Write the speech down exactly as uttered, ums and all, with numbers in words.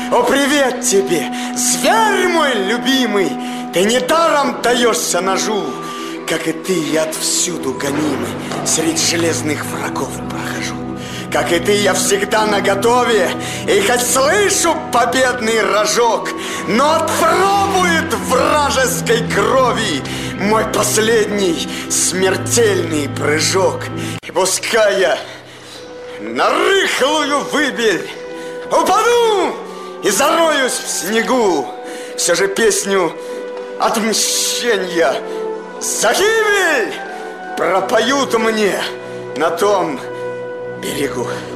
О, привет тебе, зверь мой любимый! Ты недаром даешься ножу, как и ты, я отвсюду гонимый средь железных врагов прохожу. Как и ты, я всегда наготове, и хоть слышу победный рожок, но отпробует вражеской крови мой последний смертельный прыжок. И пускай я на рыхлую выбель упаду и зароюсь в снегу, все же песню отмщения за гибель пропоют мне на том берегу.